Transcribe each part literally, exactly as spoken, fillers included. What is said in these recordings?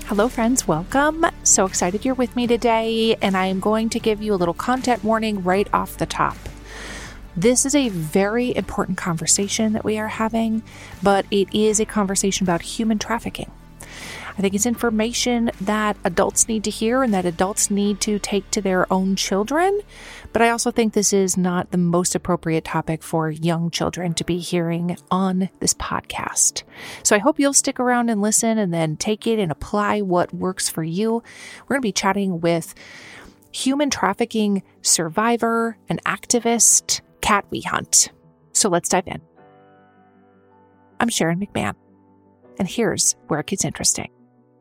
Hello, friends. Welcome. So excited you're with me today, and I am going to give you a little content warning right off the top. This is a very important conversation that we are having, but it is a conversation about human trafficking. I think it's information that adults need to hear and that adults need to take to their own children. But I also think this is not the most appropriate topic for young children to be hearing on this podcast. So I hope you'll stick around and listen and then take it and apply what works for you. We're going to be chatting with human trafficking survivor and activist, Kat Wehunt. So let's dive in. I'm Sharon McMahon, and here's where it gets interesting.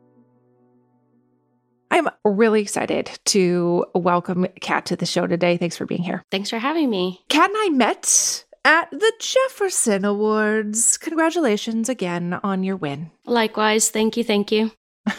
I'm really excited to welcome Kat to the show today. Thanks for being here. Thanks for having me. Kat and I met at the Jefferson Awards. Congratulations again on your win. Likewise. Thank you. Thank you.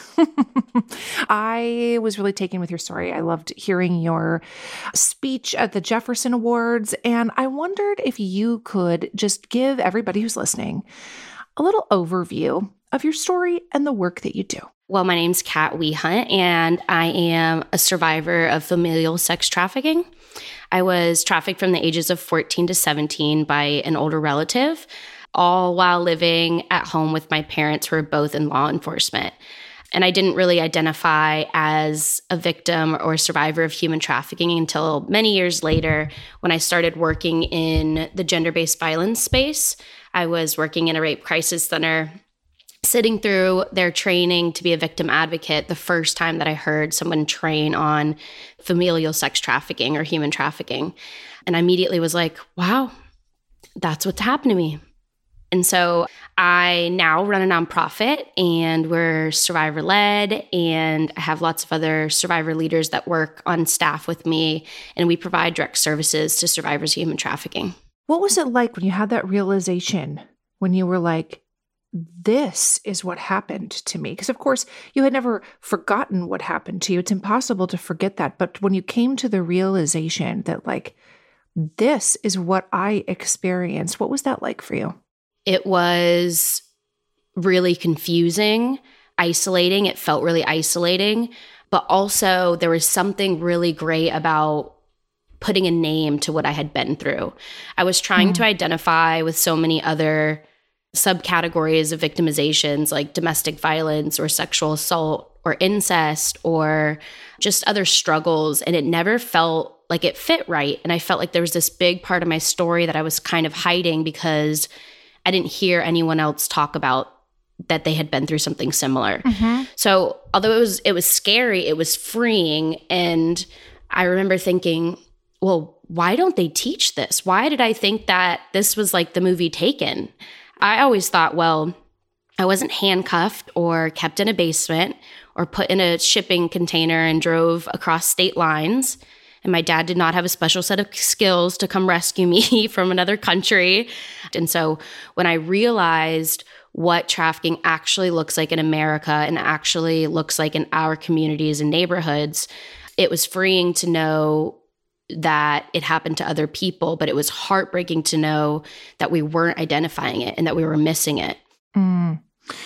I was really taken with your story. I loved hearing your speech at the Jefferson Awards, and I wondered if you could just give everybody who's listening a little overview of your story and the work that you do. Well, my name's Kat Wehunt, and I am a survivor of familial sex trafficking. I was trafficked from the ages of fourteen to seventeen by an older relative, all while living at home with my parents who were both in law enforcement. And I didn't really identify as a victim or a survivor of human trafficking until many years later when I started working in the gender-based violence space. I was working in a rape crisis center, sitting through their training to be a victim advocate the first time that I heard someone train on familial sex trafficking or human trafficking. And I immediately was like, wow, that's what's happened to me. And so I now run a nonprofit, and we're survivor-led, and I have lots of other survivor leaders that work on staff with me, and we provide direct services to survivors of human trafficking. What was it like when you had that realization, when you were like, this is what happened to me? Because, of course, you had never forgotten what happened to you. It's impossible to forget that. But when you came to the realization that, like, this is what I experienced, what was that like for you? It was really confusing, isolating. It felt really isolating. But also, there was something really great about putting a name to what I had been through. I was trying mm. to identify with so many other subcategories of victimizations like domestic violence or sexual assault or incest or just other struggles. And it never felt like it fit right. And I felt like there was this big part of my story that I was kind of hiding because I didn't hear anyone else talk about that they had been through something similar. Mm-hmm. So although it was it was scary, it was freeing. And I remember thinking, well, why don't they teach this? Why did I think that this was like the movie Taken? I always thought, well, I wasn't handcuffed or kept in a basement or put in a shipping container and drove across state lines. And my dad did not have a special set of skills to come rescue me from another country. And so when I realized what trafficking actually looks like in America and actually looks like in our communities and neighborhoods, it was freeing to know that it happened to other people, but it was heartbreaking to know that we weren't identifying it and that we were missing it. Mm.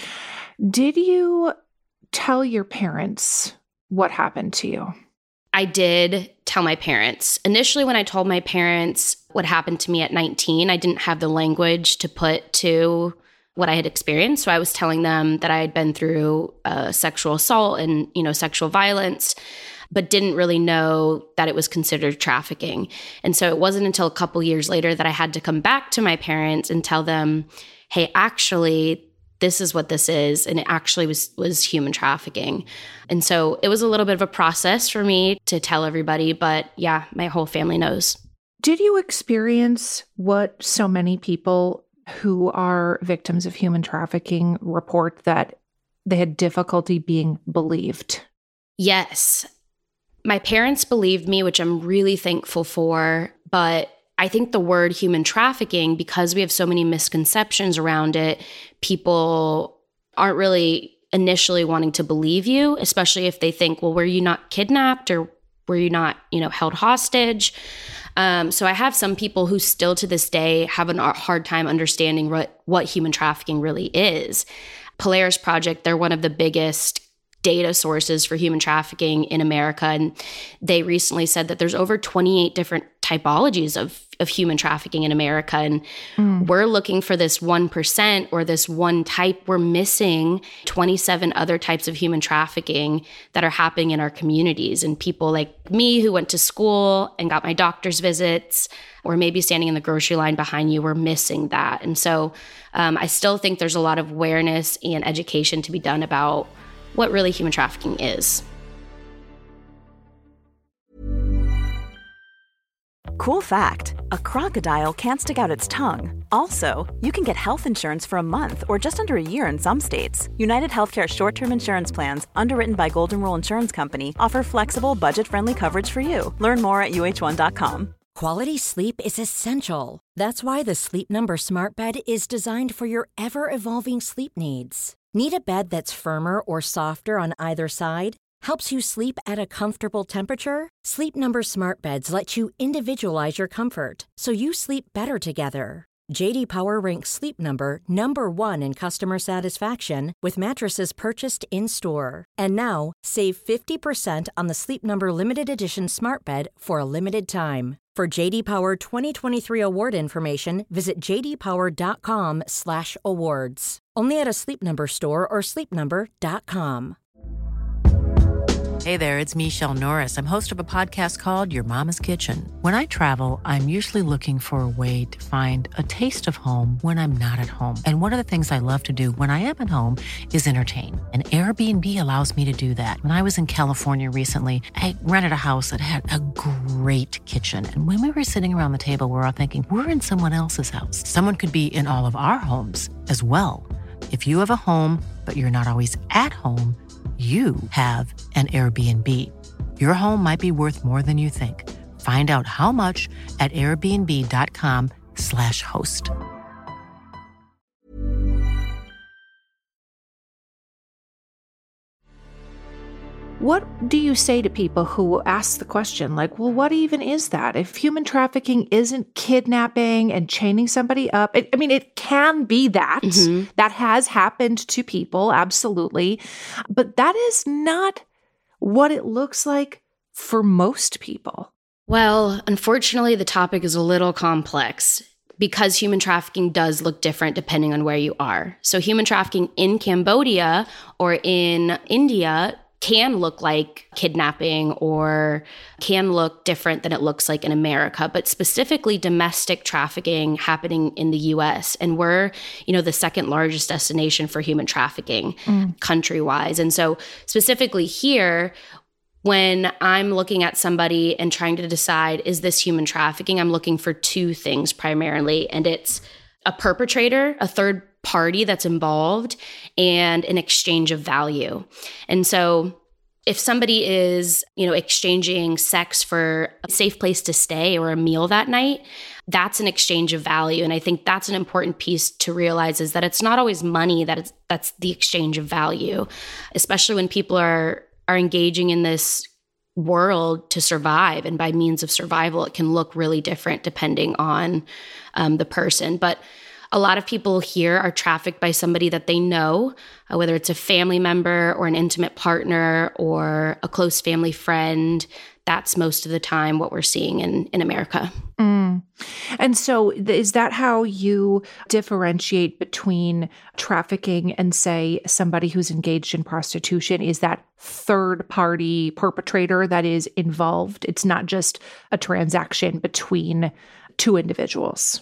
Did you tell your parents what happened to you? I did tell my parents. Initially, when I told my parents what happened to me at nineteen, I didn't have the language to put to what I had experienced. So I was telling them that I had been through uh, sexual assault and, you know, sexual violence, but didn't really know that it was considered trafficking. And so it wasn't until a couple years later that I had to come back to my parents and tell them, hey, actually, this is what this is. And it actually was, was human trafficking. And so it was a little bit of a process for me to tell everybody, but yeah, my whole family knows. Did you experience what so many people who are victims of human trafficking report, that they had difficulty being believed? Yes. My parents believed me, which I'm really thankful for, but I think the word human trafficking, because we have so many misconceptions around it, people aren't really initially wanting to believe you, especially if they think, well, were you not kidnapped or were you not, you know, held hostage? Um, so I have some people who still to this day have a hard time understanding what, what human trafficking really is. Polaris Project, they're one of the biggest data sources for human trafficking in America. And they recently said that there's over twenty-eight different typologies of, of human trafficking in America. And mm. we're looking for this one percent or this one type. We're missing twenty-seven other types of human trafficking that are happening in our communities. And people like me who went to school and got my doctor's visits, or maybe standing in the grocery line behind you, we're missing that. And so um, I still think there's a lot of awareness and education to be done about what really human trafficking is. Cool fact, a crocodile can't stick out its tongue. Also, you can get health insurance for a month or just under a year in some states. United Healthcare short-term insurance plans, underwritten by Golden Rule Insurance Company, offer flexible, budget-friendly coverage for you. Learn more at U H one dot com. Quality sleep is essential. That's why the Sleep Number Smart Bed is designed for your ever-evolving sleep needs. Need a bed that's firmer or softer on either side? Helps you sleep at a comfortable temperature? Sleep Number Smart Beds let you individualize your comfort, so you sleep better together. J D Power ranks Sleep Number number one in customer satisfaction with mattresses purchased in-store. And now, save fifty percent on the Sleep Number Limited Edition Smart Bed for a limited time. For J D Power twenty twenty-three award information, visit j d power dot com slash awards. Only at a Sleep Number store or sleep number dot com. Hey there, it's Michelle Norris. I'm host of a podcast called Your Mama's Kitchen. When I travel, I'm usually looking for a way to find a taste of home when I'm not at home. And one of the things I love to do when I am at home is entertain. And Airbnb allows me to do that. When I was in California recently, I rented a house that had a great kitchen. And when we were sitting around the table, we were all thinking, we're in someone else's house. Someone could be in all of our homes as well. If you have a home, but you're not always at home, you have an Airbnb. Your home might be worth more than you think. Find out how much at airbnb.com slash host. What do you say to people who ask the question, like, well, what even is that? If human trafficking isn't kidnapping and chaining somebody up, it, I mean, it can be that. Mm-hmm. That has happened to people, absolutely. But that is not what it looks like for most people. Well, unfortunately, the topic is a little complex because human trafficking does look different depending on where you are. So human trafficking in Cambodia or in India can look like kidnapping or can look different than it looks like in America, but specifically domestic trafficking happening in the U S. And we're, you know, the second largest destination for human trafficking mm. country-wise. And so specifically here, when I'm looking at somebody and trying to decide, is this human trafficking? I'm looking for two things primarily, and it's a perpetrator, a third party that's involved, and an exchange of value. And so if somebody is, you know, exchanging sex for a safe place to stay or a meal that night, that's an exchange of value. And I think that's an important piece to realize, is that it's not always money that it's, that's the exchange of value, especially when people are are engaging in this world to survive. And by means of survival, it can look really different depending on um, the person. But a lot of people here are trafficked by somebody that they know, uh, whether it's a family member or an intimate partner or a close family friend. That's most of the time what we're seeing in, in America. Mm. And so is that how you differentiate between trafficking and, say, somebody who's engaged in prostitution? Is that third-party perpetrator that is involved? It's not just a transaction between two individuals.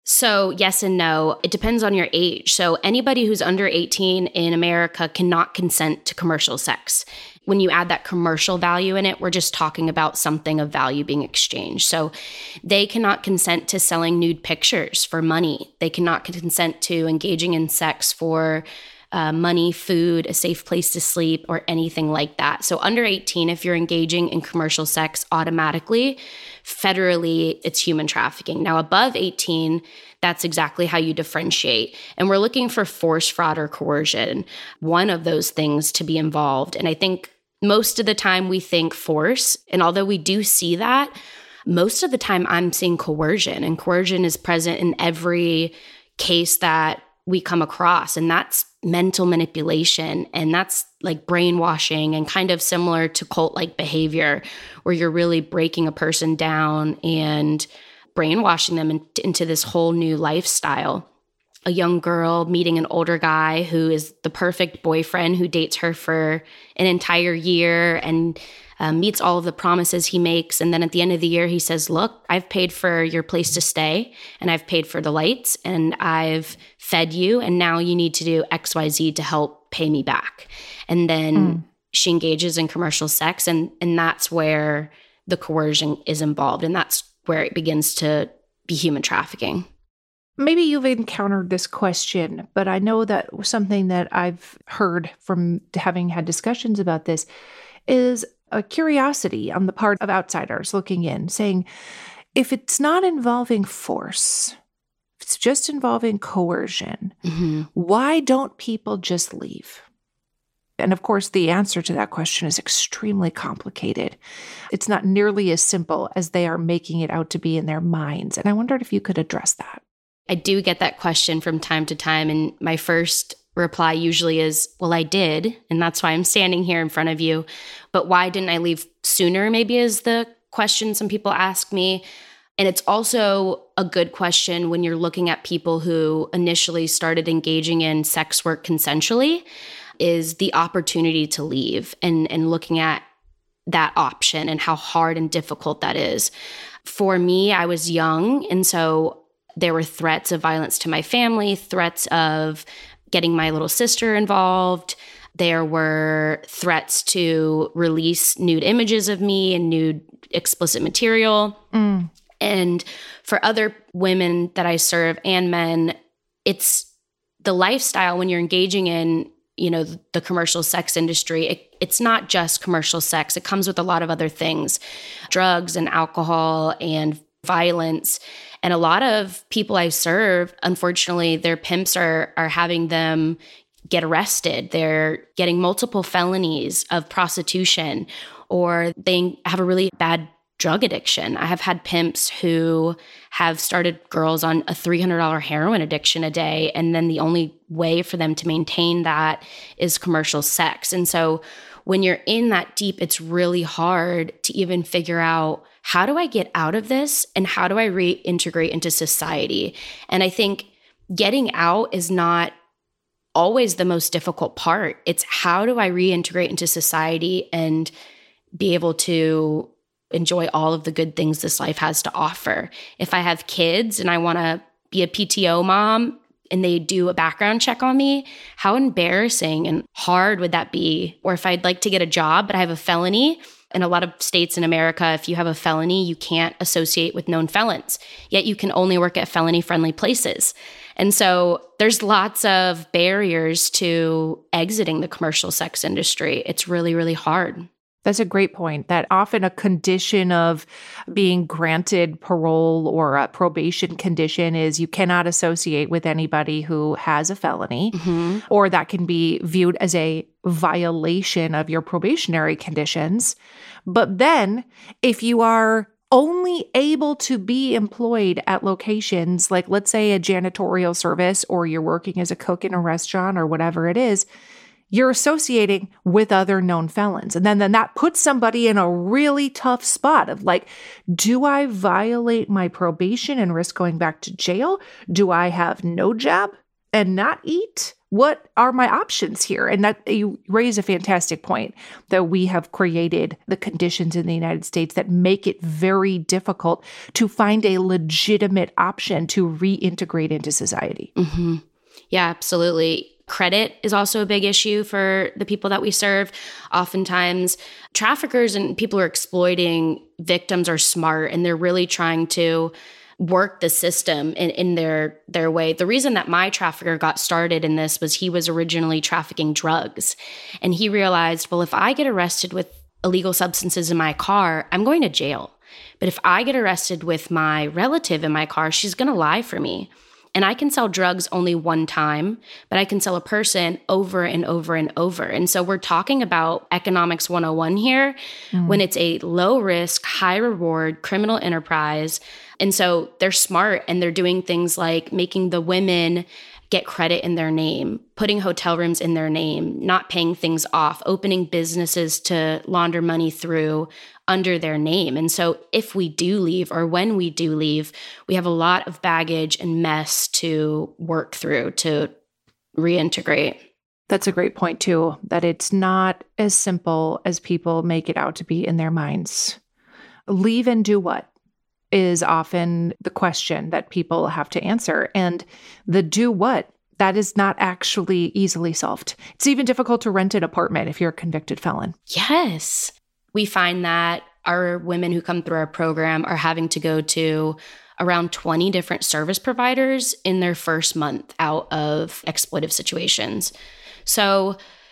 So yes and no. It depends on your age. So anybody who's under eighteen in America cannot consent to commercial sex. When you add that commercial value in it, we're just talking about something of value being exchanged. So they cannot consent to selling nude pictures for money. They cannot consent to engaging in sex for uh, money, food, a safe place to sleep, or anything like that. So under eighteen, if you're engaging in commercial sex, automatically, federally, it's human trafficking. Now above eighteen, that's exactly how you differentiate. And we're looking for force, fraud, or coercion, one of those things to be involved. And I think most of the time we think force. And although we do see that, most of the time I'm seeing coercion. And coercion is present in every case that we come across. And that's mental manipulation, and that's like brainwashing and kind of similar to cult-like behavior where you're really breaking a person down and brainwashing them in, into this whole new lifestyle. A young girl meeting an older guy who is the perfect boyfriend who dates her for an entire year and uh, meets all of the promises he makes. And then at the end of the year, he says, look, I've paid for your place to stay and I've paid for the lights and I've fed you. And now you need to do X, Y, Z to help pay me back. And then mm. she engages in commercial sex. And, and that's where the coercion is involved. And that's where it begins to be human trafficking. Maybe you've encountered this question, but I know that something that I've heard from having had discussions about this is a curiosity on the part of outsiders looking in, saying, if it's not involving force, if it's just involving coercion, mm-hmm. why don't people just leave? And of course, the answer to that question is extremely complicated. It's not nearly as simple as they are making it out to be in their minds. And I wondered if you could address that. I do get that question from time to time. And my first reply usually is, well, I did. And that's why I'm standing here in front of you. But why didn't I leave sooner, maybe is the question some people ask me. And it's also a good question when you're looking at people who initially started engaging in sex work consensually, is the opportunity to leave and, and looking at that option and how hard and difficult that is. For me, I was young. And so there were threats of violence to my family, threats of getting my little sister involved. There were threats to release nude images of me and nude explicit material. Mm. And for other women that I serve and men, it's the lifestyle when you're engaging in, you know, the commercial sex industry. It, it's not just commercial sex. It comes with a lot of other things, drugs and alcohol and violence. And a lot of people I serve, unfortunately, their pimps are are having them get arrested. They're getting multiple felonies of prostitution, or they have a really bad drug addiction. I have had pimps who have started girls on a three hundred dollars heroin addiction a day, and then the only way for them to maintain that is commercial sex. And so when you're in that deep, it's really hard to even figure out, how do I get out of this and how do I reintegrate into society? And I think getting out is not always the most difficult part. It's how do I reintegrate into society and be able to enjoy all of the good things this life has to offer. If I have kids and I want to be a P T O mom and they do a background check on me, how embarrassing and hard would that be? Or if I'd like to get a job, but I have a felony. In a lot of states in America, if you have a felony, you can't associate with known felons, yet you can only work at felony-friendly places. And so there's lots of barriers to exiting the commercial sex industry. It's really, really hard. That's a great point, that often a condition of being granted parole or a probation condition is you cannot associate with anybody who has a felony, mm-hmm. or that can be viewed as a violation of your probationary conditions. But then if you are only able to be employed at locations like, let's say, a janitorial service, or you're working as a cook in a restaurant or whatever it is, you're associating with other known felons. And then, then that puts somebody in a really tough spot of like, do I violate my probation and risk going back to jail? Do I have no job and not eat? What are my options here? And that you raise a fantastic point that we have created the conditions in the United States that make it very difficult to find a legitimate option to reintegrate into society. Mm-hmm. Yeah, absolutely. Credit is also a big issue for the people that we serve. Oftentimes, traffickers and people who are exploiting victims are smart, and they're really trying to work the system in, in their, their way. The reason that my trafficker got started in this was he was originally trafficking drugs. And he realized, well, if I get arrested with illegal substances in my car, I'm going to jail. But if I get arrested with my relative in my car, she's going to lie for me. And I can sell drugs only one time, but I can sell a person over and over and over. And so we're talking about economics one oh one here, mm. when it's a low risk, high reward criminal enterprise. And so they're smart, and they're doing things like making the women get credit in their name, putting hotel rooms in their name, not paying things off, opening businesses to launder money through under their name. And so if we do leave, or when we do leave, we have a lot of baggage and mess to work through to reintegrate. That's a great point too, that it's not as simple as people make it out to be in their minds. Leave and do what is often the question that people have to answer. And the do what, that is not actually easily solved. It's even difficult to rent an apartment if you're a convicted felon. Yes. We find that our women who come through our program are having to go to around twenty different service providers in their first month out of exploitive situations. So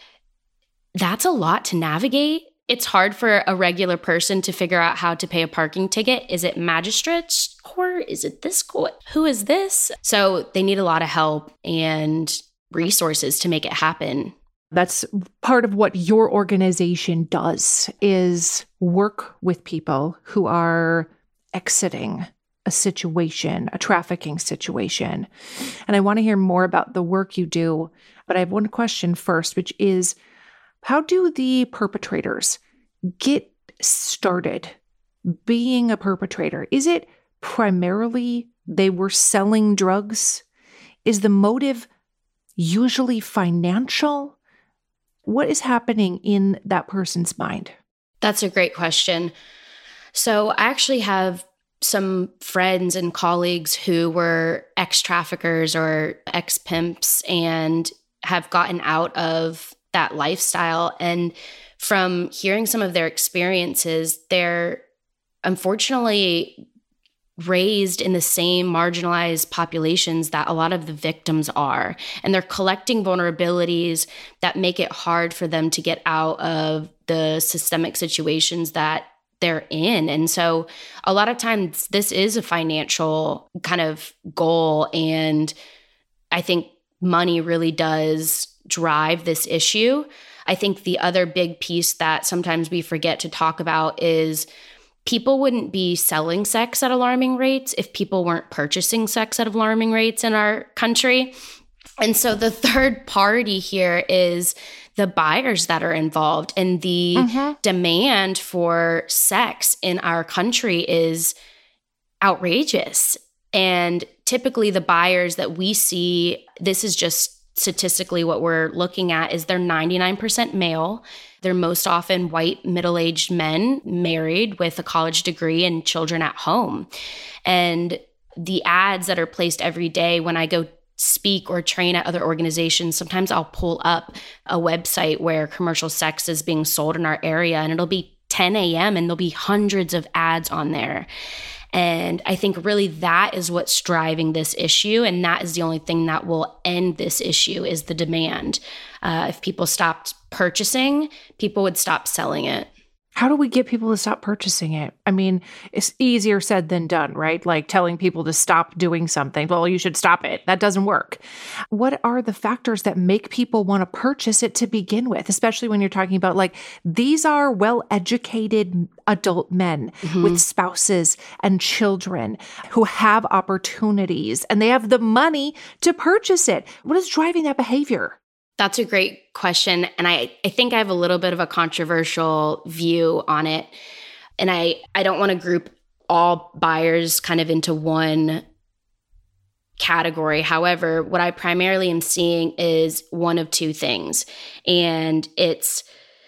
that's a lot to navigate. It's hard for a regular person to figure out how to pay a parking ticket. Is it magistrate's court? Is it this court? Who is this? So they need a lot of help and resources to make it happen. That's part of what your organization does, is work with people who are exiting a situation, a trafficking situation. And I want to hear more about the work you do, but I have one question first, which is, how do the perpetrators get started being a perpetrator? Is it primarily they were selling drugs? Is the motive usually financial? What is happening in that person's mind? That's a great question. So I actually have some friends and colleagues who were ex-traffickers or ex-pimps and have gotten out of that lifestyle. And from hearing some of their experiences, they're unfortunately raised in the same marginalized populations that a lot of the victims are. And they're collecting vulnerabilities that make it hard for them to get out of the systemic situations that they're in. And so a lot of times this is a financial kind of goal. And I think money really does drive this issue. I think the other big piece that sometimes we forget to talk about is people wouldn't be selling sex at alarming rates if people weren't purchasing sex at alarming rates in our country. And so the third party here is the buyers that are involved, and the mm-hmm. demand for sex in our country is outrageous. And typically the buyers that we see, this is just statistically what we're looking at, is they're ninety-nine percent male. They're most often white, middle-aged men married with a college degree and children at home. And the ads that are placed every day when I go speak or train at other organizations, sometimes I'll pull up a website where commercial sex is being sold in our area, and it'll be ten a.m. and there'll be hundreds of ads on there. And I think really that is what's driving this issue. And that is the only thing that will end this issue, is the demand. Uh, if people stopped purchasing, people would stop selling it. How do we get people to stop purchasing it? I mean, it's easier said than done, right? Like telling people to stop doing something. Well, you should stop it. That doesn't work. What are the factors that make people want to purchase it to begin with? Especially when you're talking about, like, these are well-educated adult men mm-hmm. with spouses and children who have opportunities, and they have the money to purchase it. What is driving that behavior? That's a great question. And I, I think I have a little bit of a controversial view on it. And I, I don't want to group all buyers kind of into one category. However, what I primarily am seeing is one of two things. And it's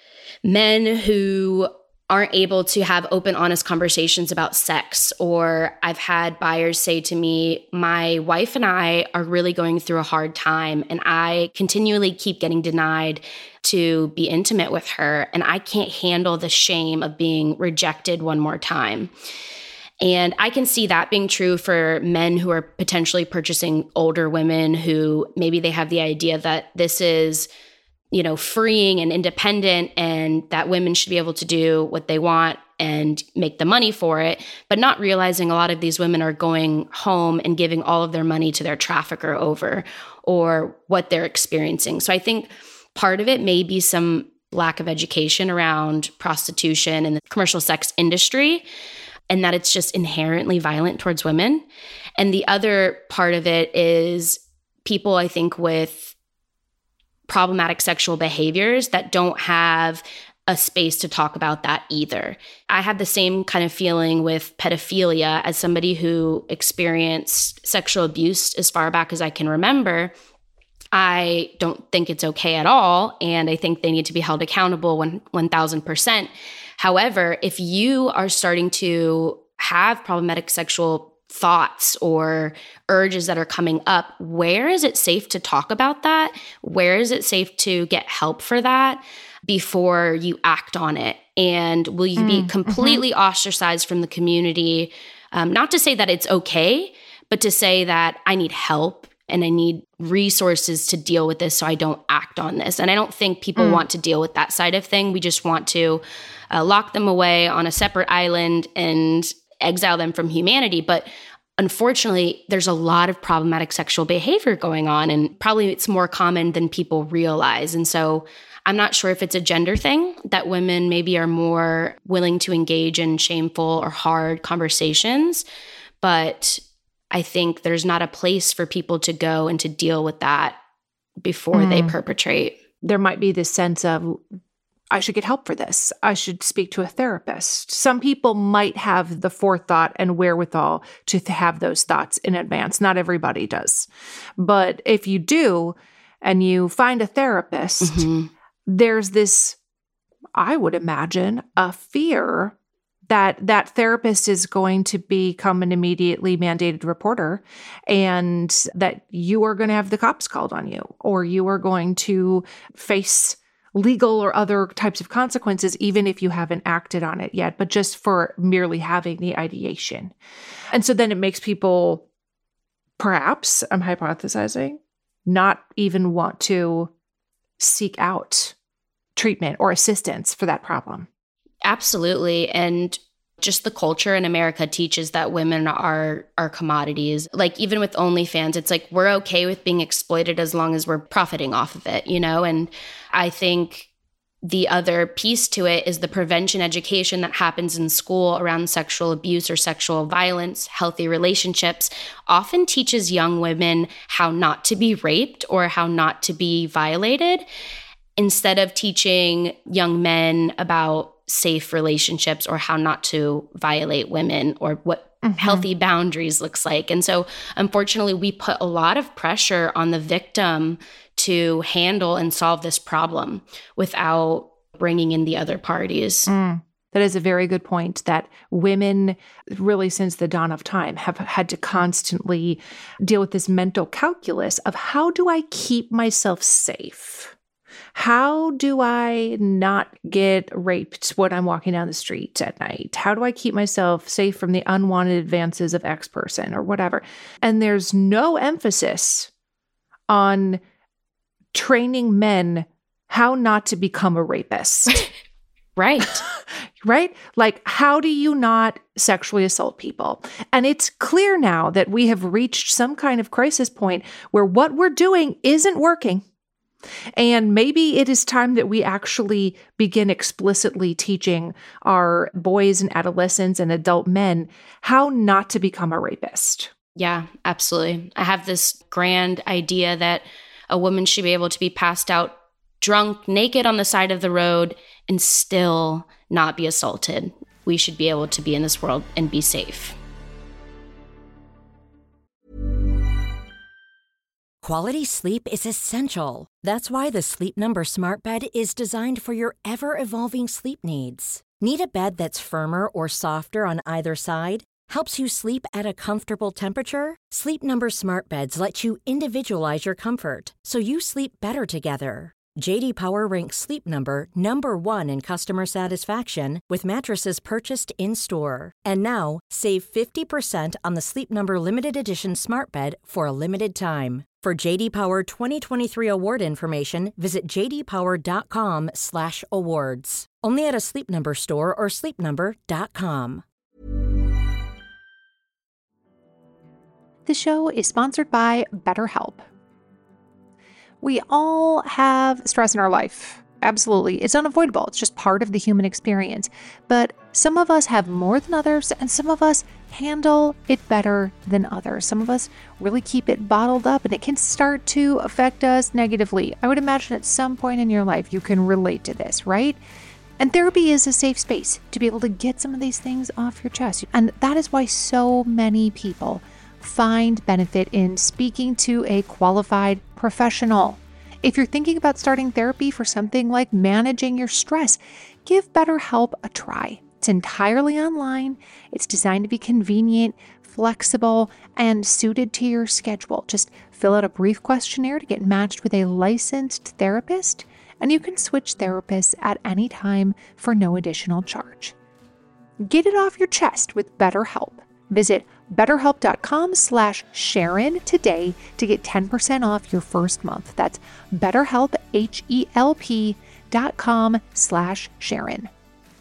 men who aren't able to have open, honest conversations about sex. Or I've had buyers say to me, my wife and I are really going through a hard time, and I continually keep getting denied to be intimate with her, and I can't handle the shame of being rejected one more time. And I can see that being true for men who are potentially purchasing older women who maybe they have the idea that this is, you know, freeing and independent, and that women should be able to do what they want and make the money for it, but not realizing a lot of these women are going home and giving all of their money to their trafficker over, or what they're experiencing. So I think part of it may be some lack of education around prostitution and the commercial sex industry, and that it's just inherently violent towards women. And the other part of it is people, I think, with problematic sexual behaviors that don't have a space to talk about that either. I have the same kind of feeling with pedophilia as somebody who experienced sexual abuse as far back as I can remember. I don't think it's okay at all, and I think they need to be held accountable one thousand percent. However, if you are starting to have problematic sexual thoughts or urges that are coming up, where is it safe to talk about that? Where is it safe to get help for that before you act on it? And will you be mm, completely mm-hmm. ostracized from the community? Um, not to say that it's okay, but to say that I need help and I need resources to deal with this so I don't act on this. And I don't think people mm. want to deal with that side of thing. We just want to uh, lock them away on a separate island and exile them from humanity. But unfortunately, there's a lot of problematic sexual behavior going on, and probably it's more common than people realize. And so I'm not sure if it's a gender thing that women maybe are more willing to engage in shameful or hard conversations, but I think there's not a place for people to go and to deal with that before mm. they perpetrate. There might be this sense of, I should get help for this. I should speak to a therapist. Some people might have the forethought and wherewithal to th- have those thoughts in advance. Not everybody does. But if you do, and you find a therapist, mm-hmm. there's this, I would imagine, a fear that that therapist is going to become an immediately mandated reporter, and that you are going to have the cops called on you, or you are going to face legal or other types of consequences, even if you haven't acted on it yet, but just for merely having the ideation. And so then it makes people, perhaps, I'm hypothesizing, not even want to seek out treatment or assistance for that problem. Absolutely. And just the culture in America teaches that women are are commodities. Like even with OnlyFans, it's like we're okay with being exploited as long as we're profiting off of it, you know? And I think the other piece to it is the prevention education that happens in school around sexual abuse or sexual violence. Healthy relationships often teaches young women how not to be raped or how not to be violated, instead of teaching young men about safe relationships or how not to violate women or what mm-hmm. healthy boundaries looks like. And so unfortunately, we put a lot of pressure on the victim to handle and solve this problem without bringing in the other parties. Mm. That is a very good point, that women, really since the dawn of time, have had to constantly deal with this mental calculus of how do I keep myself safe? How do I not get raped when I'm walking down the street at night? How do I keep myself safe from the unwanted advances of X person or whatever? And there's no emphasis on training men how not to become a rapist. Right. Right? Like, how do you not sexually assault people? And it's clear now that we have reached some kind of crisis point where what we're doing isn't working. And maybe it is time that we actually begin explicitly teaching our boys and adolescents and adult men how not to become a rapist. Yeah, absolutely. I have this grand idea that a woman should be able to be passed out drunk, naked on the side of the road and still not be assaulted. We should be able to be in this world and be safe. Quality sleep is essential. That's why the Sleep Number Smart Bed is designed for your ever-evolving sleep needs. Need a bed that's firmer or softer on either side? Helps you sleep at a comfortable temperature? Sleep Number Smart Beds let you individualize your comfort, so you sleep better together. J D Power ranks Sleep Number number one in customer satisfaction with mattresses purchased in-store. And now, save fifty percent on the Sleep Number Limited Edition Smart Bed for a limited time. For J D Power twenty twenty-three award information, visit j d power dot com slash awards. Only at a Sleep Number store or sleep number dot com. The show is sponsored by BetterHelp. We all have stress in our life. Absolutely. It's unavoidable. It's just part of the human experience. But some of us have more than others, and some of us handle it better than others. Some of us really keep it bottled up, and it can start to affect us negatively. I would imagine at some point in your life you can relate to this, right? And therapy is a safe space to be able to get some of these things off your chest. And that is why so many people find benefit in speaking to a qualified professional. If you're thinking about starting therapy for something like managing your stress, give BetterHelp a try. It's entirely online. It's designed to be convenient, flexible, and suited to your schedule. Just fill out a brief questionnaire to get matched with a licensed therapist, and you can switch therapists at any time for no additional charge. Get it off your chest with BetterHelp. Visit betterhelp.com slash Sharon today to get ten percent off your first month. That's betterhelp, H-E-L-P dot com slash Sharon.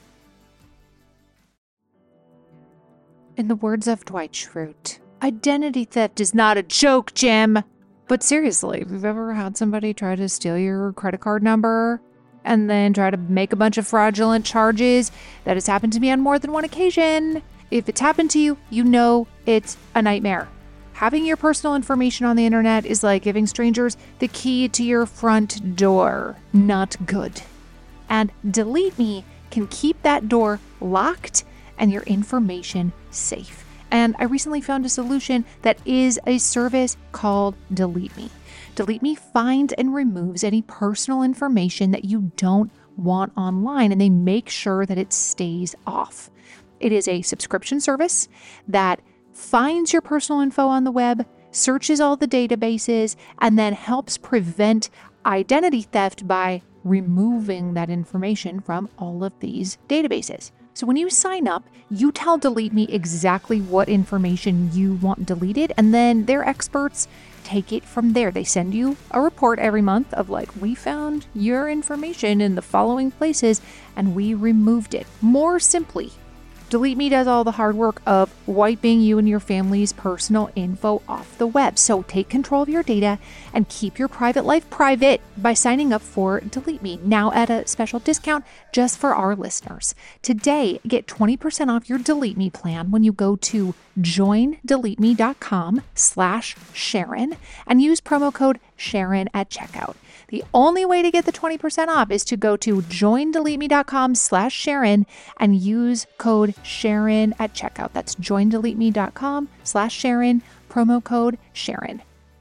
In the words of Dwight Schrute, identity theft is not a joke, Jim. But seriously, have you ever had somebody try to steal your credit card number and then try to make a bunch of fraudulent charges? That has happened to me on more than one occasion. If it's happened to you, you know it's a nightmare. Having your personal information on the internet is like giving strangers the key to your front door. Not good. And Delete Me can keep that door locked and your information safe. And I recently found a solution that is a service called Delete Me. Delete Me finds and removes any personal information that you don't want online, and they make sure that it stays off. It is a subscription service that finds your personal info on the web, searches all the databases, and then helps prevent identity theft by removing that information from all of these databases. So when you sign up, you tell Delete Me exactly what information you want deleted, and then their experts take it from there. They send you a report every month of like, we found your information in the following places and we removed it. More simply, Delete Me does all the hard work of wiping you and your family's personal info off the web. So take control of your data and keep your private life private by signing up for Delete Me, now at a special discount just for our listeners. Today, get twenty percent off your Delete Me plan when you go to joindeleteme.com slash Sharon and use promo code Sharon at checkout. The only way to get the twenty percent off is to go to joindeleteme.com slash Sharon and use code Sharon at checkout. That's joindeleteme.com slash Sharon, promo code Sharon.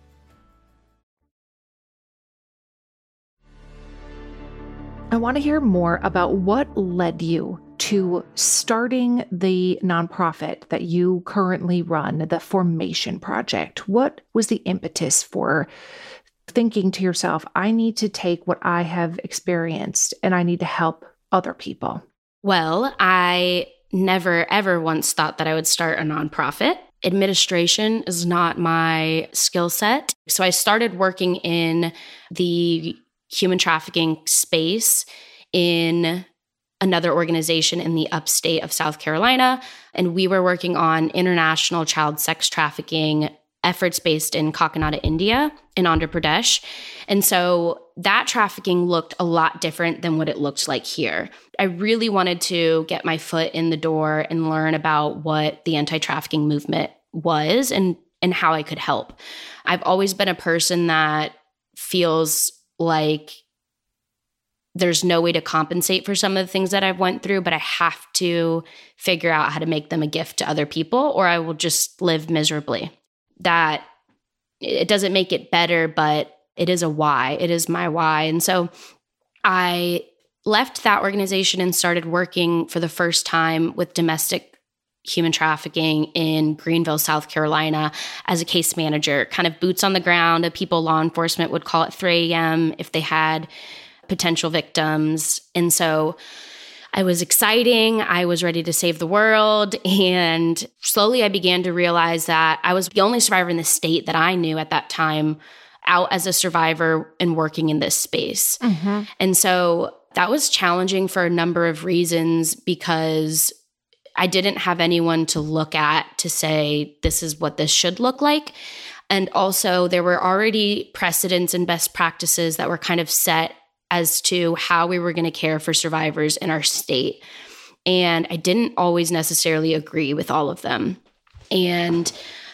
I want to hear more about what led you to starting the nonprofit that you currently run, the Formation Project. What was the impetus for thinking to yourself, I need to take what I have experienced and I need to help other people? Well, I never, ever once thought that I would start a nonprofit. Administration is not my skill set. So I started working in the human trafficking space in another organization in the upstate of South Carolina. And we were working on international child sex trafficking efforts based in Kakinada, India, in Andhra Pradesh. And so that trafficking looked a lot different than what it looked like here. I really wanted to get my foot in the door and learn about what the anti-trafficking movement was and, and how I could help. I've always been a person that feels like there's no way to compensate for some of the things that I've went through, but I have to figure out how to make them a gift to other people, or I will just live miserably. That it doesn't make it better, but it is a why. It is my why. And so I left that organization and started working for the first time with domestic human trafficking in Greenville, South Carolina, as a case manager, kind of boots on the ground. People, law enforcement would call at three a.m. if they had potential victims. And so I was exciting. I was ready to save the world. And slowly I began to realize that I was the only survivor in the state that I knew at that time out as a survivor and working in this space. Mm-hmm. And so that was challenging for a number of reasons, because I didn't have anyone to look at to say, this is what this should look like. And also there were already precedents and best practices that were kind of set as to how we were going to care for survivors in our state. And I didn't always necessarily agree with all of them. And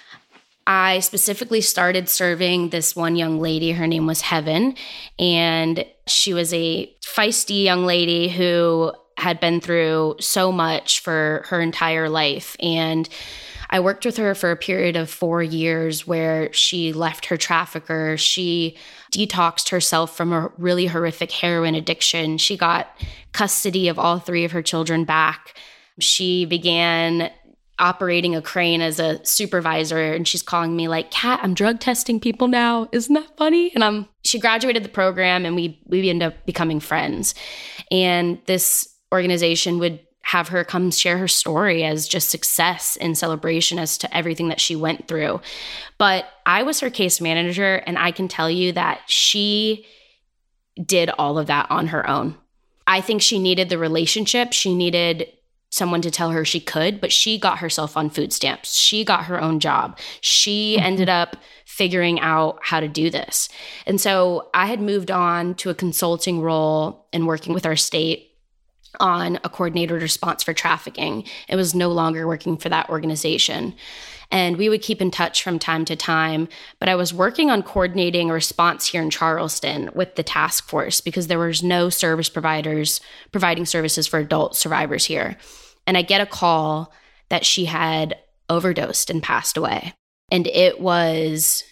I specifically started serving this one young lady. Her name was Heaven. And she was a feisty young lady who had been through so much for her entire life. And I worked with her for a period of four years where she left her trafficker. She detoxed herself from a really horrific heroin addiction. She got custody of all three of her children back. She began operating a crane as a supervisor, and she's calling me like, Kat, I'm drug testing people now. Isn't that funny? And I'm, she graduated the program, and we, we ended up becoming friends. And this organization would have her come share her story as just success and celebration as to everything that she went through. But I was her case manager, and I can tell you that she did all of that on her own. I think she needed the relationship. She needed someone to tell her she could, but she got herself on food stamps. She got her own job. She mm-hmm. ended up figuring out how to do this. And so I had moved on to a consulting role and working with our state on a coordinated response for trafficking. It was no longer working for that organization. And we would keep in touch from time to time. But I was working on coordinating a response here in Charleston with the task force because there was no service providers providing services for adult survivors here. And I get a call that she had overdosed and passed away. And it was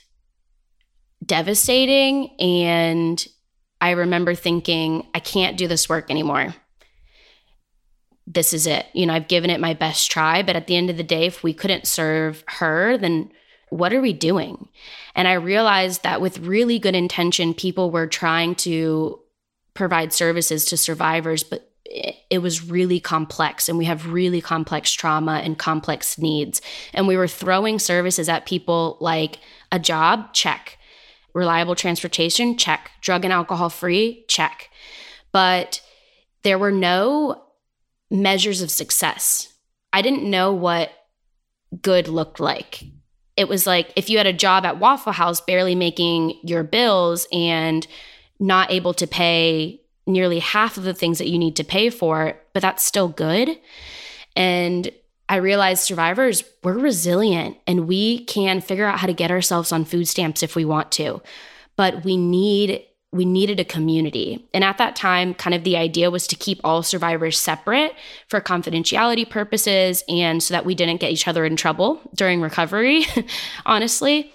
devastating. And I remember thinking, I can't do this work anymore. This is it. You know, I've given it my best try, but at the end of the day, if we couldn't serve her, then what are we doing? And I realized that with really good intention, people were trying to provide services to survivors, but it was really complex, and we have really complex trauma and complex needs. And we were throwing services at people like a job, check. Reliable transportation, check. Drug and alcohol free, check. But there were no measures of success. I didn't know what good looked like. It was like if you had a job at Waffle House barely making your bills and not able to pay nearly half of the things that you need to pay for, but that's still good. And I realized survivors, we're resilient and we can figure out how to get ourselves on food stamps if we want to, but we need we needed a community. And at that time, kind of the idea was to keep all survivors separate for confidentiality purposes and so that we didn't get each other in trouble during recovery, honestly.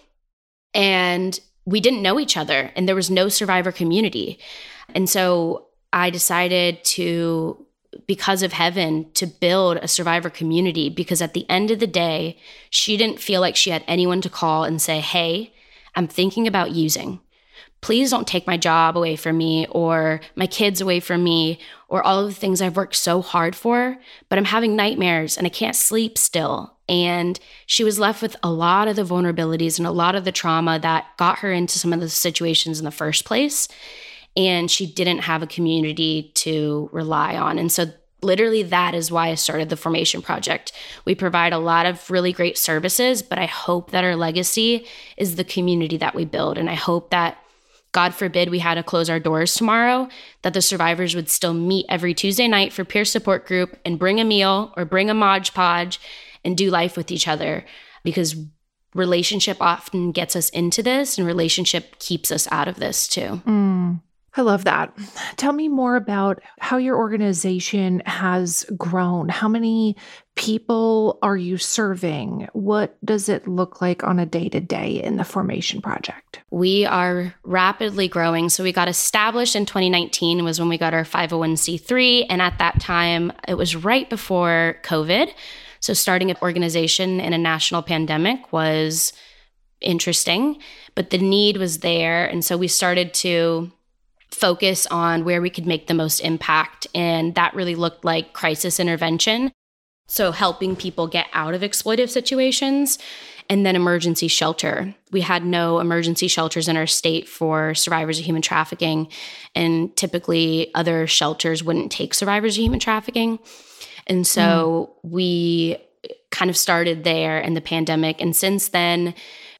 And we didn't know each other and there was no survivor community. And so I decided to, because of Heaven, to build a survivor community because at the end of the day, she didn't feel like she had anyone to call and say, hey, I'm thinking about using. Please don't take my job away from me or my kids away from me or all of the things I've worked so hard for, but I'm having nightmares and I can't sleep still. And she was left with a lot of the vulnerabilities and a lot of the trauma that got her into some of the situations in the first place. And she didn't have a community to rely on. And so literally that is why I started the Formation Project. We provide a lot of really great services, but I hope that our legacy is the community that we build. And I hope that, God forbid we had to close our doors tomorrow, that the survivors would still meet every Tuesday night for peer support group and bring a meal or bring a Mod Podge and do life with each other, because relationship often gets us into this and relationship keeps us out of this too. Mm. I love that. Tell me more about how your organization has grown. How many people are you serving? What does it look like on a day-to-day in the Formation Project? We are rapidly growing. So we got established in twenty nineteen was when we got our five oh one c three. And at that time, it was right before COVID. So starting an organization in a national pandemic was interesting, but the need was there. And so we started to focus on where we could make the most impact. And that really looked like crisis intervention. So helping people get out of exploitive situations, and then emergency shelter. We had no emergency shelters in our state for survivors of human trafficking. And typically other shelters wouldn't take survivors of human trafficking. And so mm. we kind of started there in the pandemic. And since then,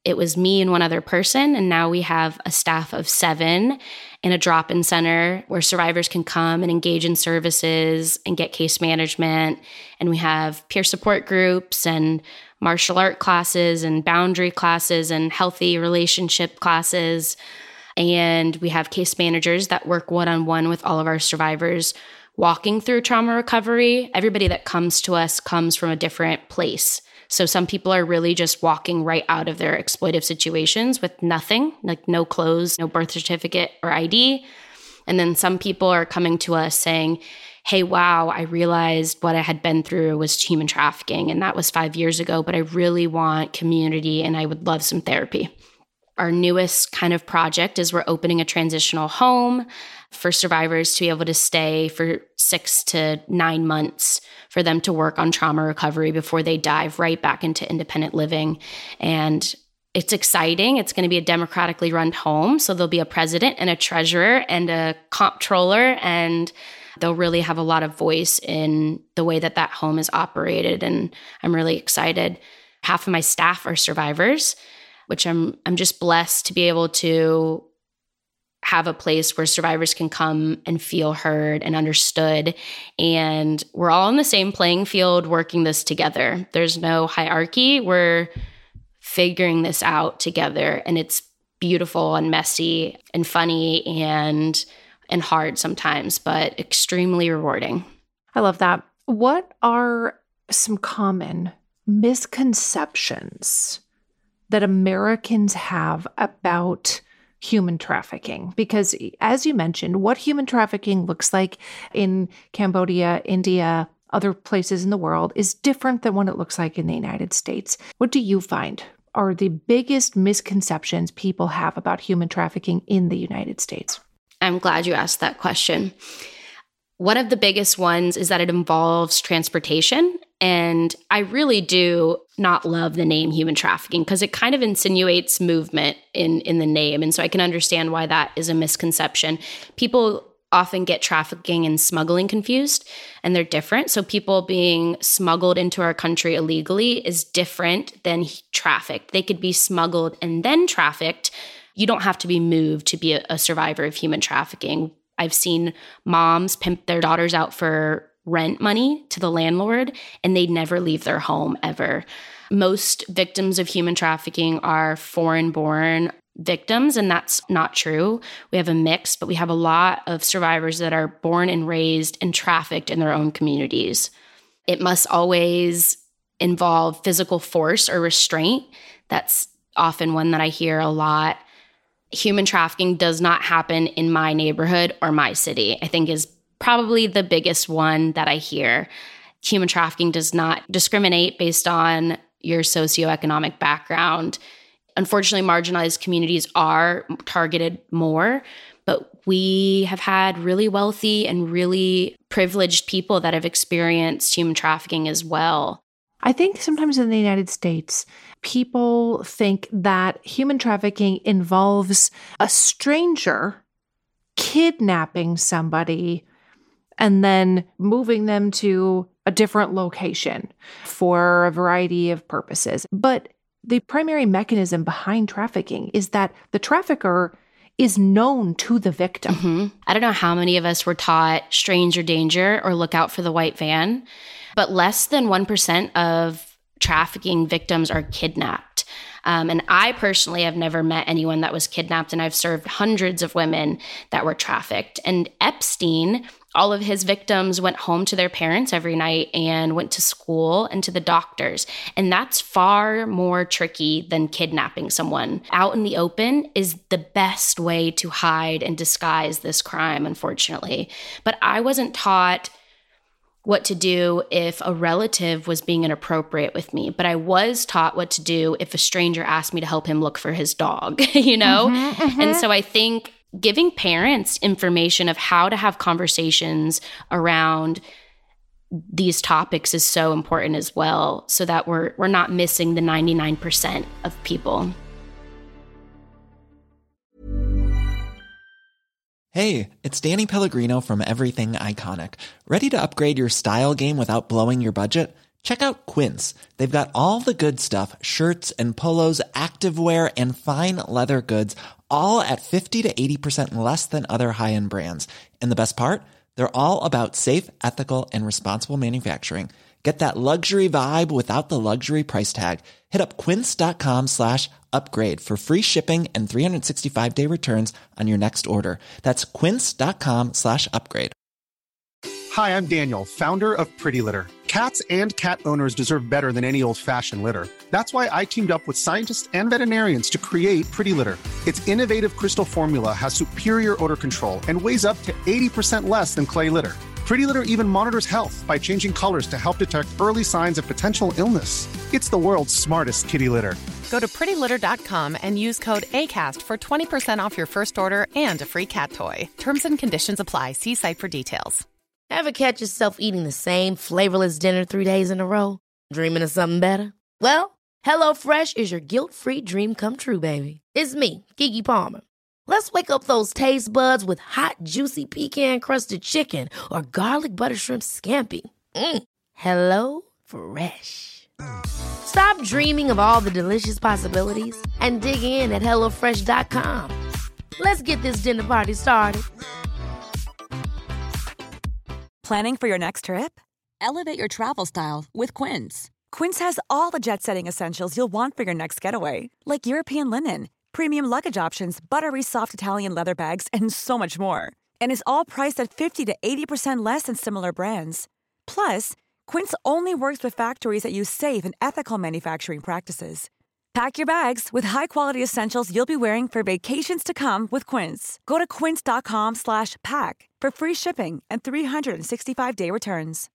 it was me and one other person, and now we have a staff of seven in a drop-in center where survivors can come and engage in services and get case management. And we have peer support groups and martial art classes and boundary classes and healthy relationship classes. And we have case managers that work one-on-one with all of our survivors walking through trauma recovery. Everybody that comes to us comes from a different place. So some people are really just walking right out of their exploitive situations with nothing, like no clothes, no birth certificate or I D. And then some people are coming to us saying, hey, wow, I realized what I had been through was human trafficking, and that was five years ago, but I really want community and I would love some therapy. Our newest kind of project is we're opening a transitional home for survivors to be able to stay for six to nine months for them to work on trauma recovery before they dive right back into independent living. And it's exciting. It's going to be a democratically run home. So there'll be a president and a treasurer and a comptroller, and they'll really have a lot of voice in the way that that home is operated. And I'm really excited. Half of my staff are survivors, which I'm I'm just blessed to be able to have a place where survivors can come and feel heard and understood. And we're all on the same playing field working this together. There's no hierarchy. We're figuring this out together. And it's beautiful and messy and funny and and hard sometimes, but extremely rewarding. I love that. What are some common misconceptions that Americans have about human trafficking? Because as you mentioned, what human trafficking looks like in Cambodia, India, other places in the world is different than what it looks like in the United States. What do you find are the biggest misconceptions people have about human trafficking in the United States? I'm glad you asked that question. One of the biggest ones is that it involves transportation. And I really do not love the name human trafficking because it kind of insinuates movement in, in the name. And so I can understand why that is a misconception. People often get trafficking and smuggling confused, and they're different. So people being smuggled into our country illegally is different than trafficked. They could be smuggled and then trafficked. You don't have to be moved to be a, a survivor of human trafficking. I've seen moms pimp their daughters out for rent money to the landlord, and they never leave their home ever. Most victims of human trafficking are foreign-born victims, and that's not true. We have a mix, but we have a lot of survivors that are born and raised and trafficked in their own communities. It must always involve physical force or restraint. That's often one that I hear a lot. Human trafficking does not happen in my neighborhood or my city, I think is probably the biggest one that I hear. Human trafficking does not discriminate based on your socioeconomic background. Unfortunately, marginalized communities are targeted more, but we have had really wealthy and really privileged people that have experienced human trafficking as well. I think sometimes in the United States, people think that human trafficking involves a stranger kidnapping somebody and then moving them to a different location for a variety of purposes. But the primary mechanism behind trafficking is that the trafficker is known to the victim. Mm-hmm. I don't know how many of us were taught stranger danger or look out for the white van, but less than one percent of trafficking victims are kidnapped. Um, and I personally have never met anyone that was kidnapped, and I've served hundreds of women that were trafficked. And Epstein, all of his victims went home to their parents every night and went to school and to the doctors. And that's far more tricky than kidnapping someone. Out in the open is the best way to hide and disguise this crime, unfortunately. But I wasn't taught what to do if a relative was being inappropriate with me, but I was taught what to do if a stranger asked me to help him look for his dog, you know? Mm-hmm, mm-hmm. And so I think giving parents information of how to have conversations around these topics is so important as well, so that we're we're not missing the ninety-nine percent of people. Hey, it's Danny Pellegrino from Everything Iconic. Ready to upgrade your style game without blowing your budget? Check out Quince. They've got all the good stuff, shirts and polos, activewear, and fine leather goods, all at fifty to eighty percent less than other high-end brands. And the best part? They're all about safe, ethical, and responsible manufacturing. Get that luxury vibe without the luxury price tag. Hit up quince.com slash upgrade for free shipping and three sixty-five day returns on your next order. That's quince.com slash upgrade. Hi, I'm Daniel, founder of Pretty Litter. Cats and cat owners deserve better than any old-fashioned litter. That's why I teamed up with scientists and veterinarians to create Pretty Litter. Its innovative crystal formula has superior odor control and weighs up to eighty percent less than clay litter. Pretty Litter even monitors health by changing colors to help detect early signs of potential illness. It's the world's smartest kitty litter. Go to pretty litter dot com and use code ACAST for twenty percent off your first order and a free cat toy. Terms and conditions apply. See site for details. Ever catch yourself eating the same flavorless dinner three days in a row? Dreaming of something better? Well, HelloFresh is your guilt-free dream come true, baby. It's me, Keke Palmer. Let's wake up those taste buds with hot, juicy pecan-crusted chicken or garlic butter shrimp scampi. Mm. Hello Fresh. Stop dreaming of all the delicious possibilities and dig in at hello fresh dot com. Let's get this dinner party started. Planning for your next trip? Elevate your travel style with Quince. Quince has all the jet-setting essentials you'll want for your next getaway, like European linen, premium luggage options, buttery soft Italian leather bags, and so much more. And is all priced at fifty to eighty percent less than similar brands. Plus, Quince only works with factories that use safe and ethical manufacturing practices. Pack your bags with high-quality essentials you'll be wearing for vacations to come with Quince. Go to quince.com slash pack for free shipping and three sixty-five day returns.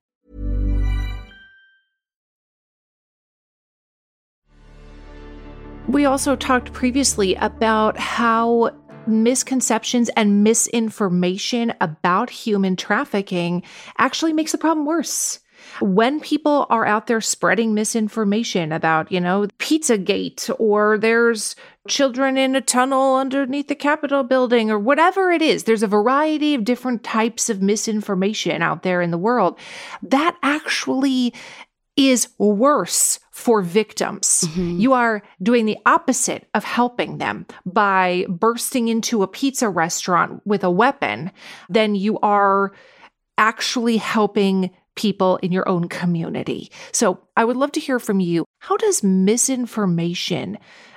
We also talked previously about how misconceptions and misinformation about human trafficking actually makes the problem worse. When people are out there spreading misinformation about, you know, Pizzagate, or there's children in a tunnel underneath the Capitol building, or whatever it is, there's a variety of different types of misinformation out there in the world that actually is worse for victims. Mm-hmm. You are doing the opposite of helping them by bursting into a pizza restaurant with a weapon than you are actually helping people in your own community. So I would love to hear from you. How does misinformation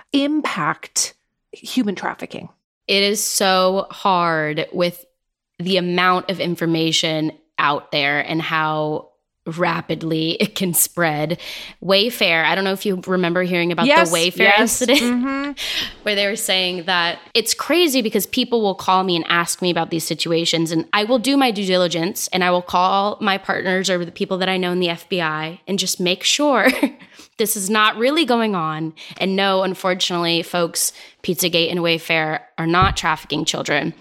impact human trafficking? It is so hard with the amount of information out there and how rapidly it can spread. Wayfair, I don't know if you remember hearing about yes, the Wayfair yes. incident, mm-hmm. where they were saying that it's crazy because people will call me and ask me about these situations, and I will do my due diligence and I will call my partners or the people that I know in the F B I and just make sure this is not really going on. And no, unfortunately, folks, Pizzagate and Wayfair are not trafficking children.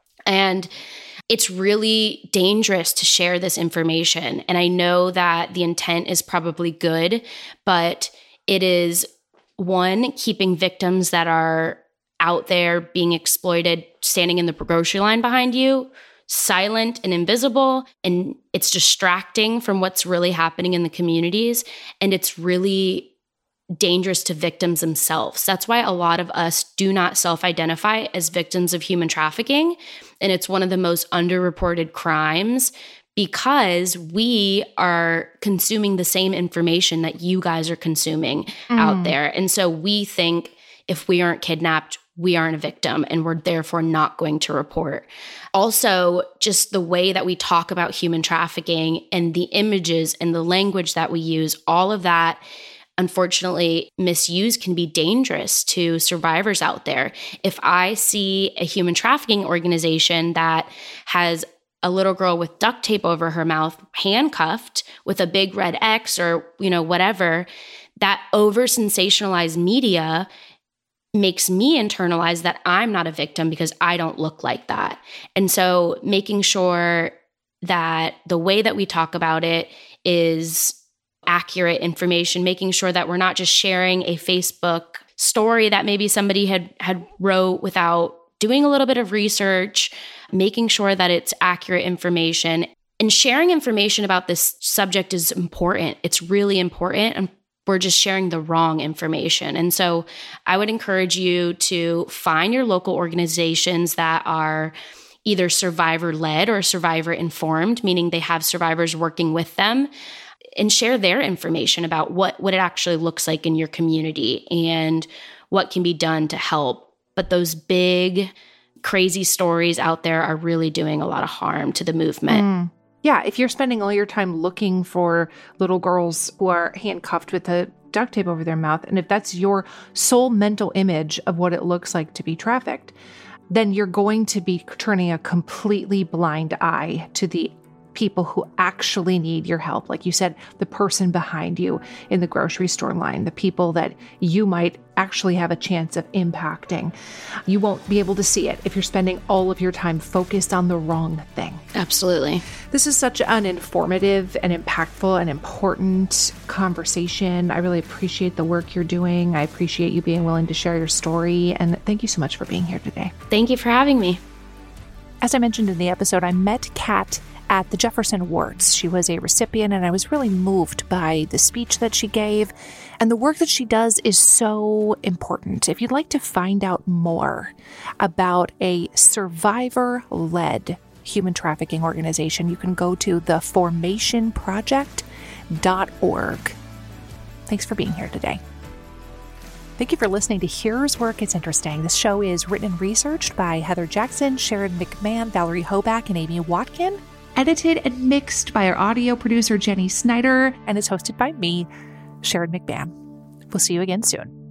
And it's really dangerous to share this information. And I know that the intent is probably good, but it is, one, keeping victims that are out there being exploited, standing in the grocery line behind you, silent and invisible, and it's distracting from what's really happening in the communities. And it's really dangerous to victims themselves. That's why a lot of us do not self-identify as victims of human trafficking. And it's one of the most underreported crimes because we are consuming the same information that you guys are consuming mm. out there. And so we think if we aren't kidnapped, we aren't a victim, and we're therefore not going to report. Also, just the way that we talk about human trafficking and the images and the language that we use, all of that, unfortunately, misuse can be dangerous to survivors out there. If I see a human trafficking organization that has a little girl with duct tape over her mouth, handcuffed with a big red X or, you know, whatever, that over-sensationalized media makes me internalize that I'm not a victim because I don't look like that. And so making sure that the way that we talk about it is accurate information, making sure that we're not just sharing a Facebook story that maybe somebody had had wrote without doing a little bit of research, making sure that it's accurate information. And sharing information about this subject is important. It's really important. And we're just sharing the wrong information. And so I would encourage you to find your local organizations that are either survivor-led or survivor-informed, meaning they have survivors working with them, and share their information about what, what it actually looks like in your community and what can be done to help. But those big, crazy stories out there are really doing a lot of harm to the movement. Mm. Yeah, if you're spending all your time looking for little girls who are handcuffed with a duct tape over their mouth, and if that's your sole mental image of what it looks like to be trafficked, then you're going to be turning a completely blind eye to the people who actually need your help. Like you said, the person behind you in the grocery store line, the people that you might actually have a chance of impacting. You won't be able to see it if you're spending all of your time focused on the wrong thing. Absolutely. This is such an informative and impactful and important conversation. I really appreciate the work you're doing. I appreciate you being willing to share your story. And thank you so much for being here today. Thank you for having me. As I mentioned in the episode, I met Kat at the Jefferson Awards. She was a recipient, and I was really moved by the speech that she gave. And the work that she does is so important. If you'd like to find out more about a survivor-led human trafficking organization, you can go to the formation project dot org. Thanks for being here today. Thank you for listening to Here's Where It Gets Interesting. This show is written and researched by Heather Jackson, Sharon McMahon, Valerie Hoback, and Amy Watkin. Edited and mixed by our audio producer, Jenny Snyder, and is hosted by me, Sharon McMahon. We'll see you again soon.